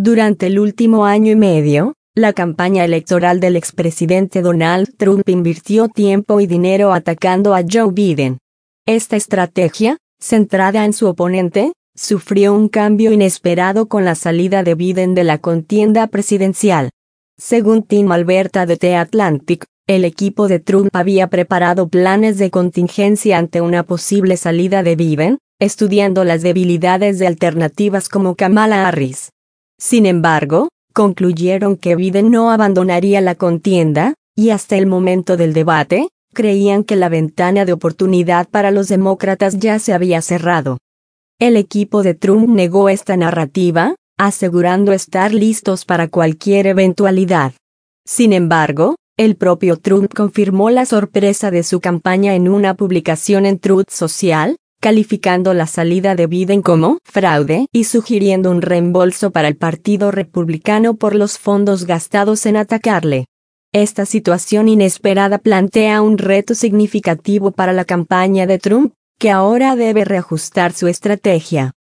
Durante el último año y medio, la campaña electoral del expresidente Donald Trump invirtió tiempo y dinero atacando a Joe Biden. Esta estrategia, centrada en su oponente, sufrió un cambio inesperado con la salida de Biden de la contienda presidencial. Según Tim Alberta de The Atlantic, el equipo de Trump había preparado planes de contingencia ante una posible salida de Biden, estudiando las debilidades de alternativas como Kamala Harris. Sin embargo, concluyeron que Biden no abandonaría la contienda, y hasta el momento del debate, creían que la ventana de oportunidad para los demócratas ya se había cerrado. El equipo de Trump negó esta narrativa, asegurando estar listos para cualquier eventualidad. Sin embargo, el propio Trump confirmó la sorpresa de su campaña en una publicación en Truth Social, calificando la salida de Biden como fraude y sugiriendo un reembolso para el Partido Republicano por los fondos gastados en atacarle. Esta situación inesperada plantea un reto significativo para la campaña de Trump, que ahora debe reajustar su estrategia.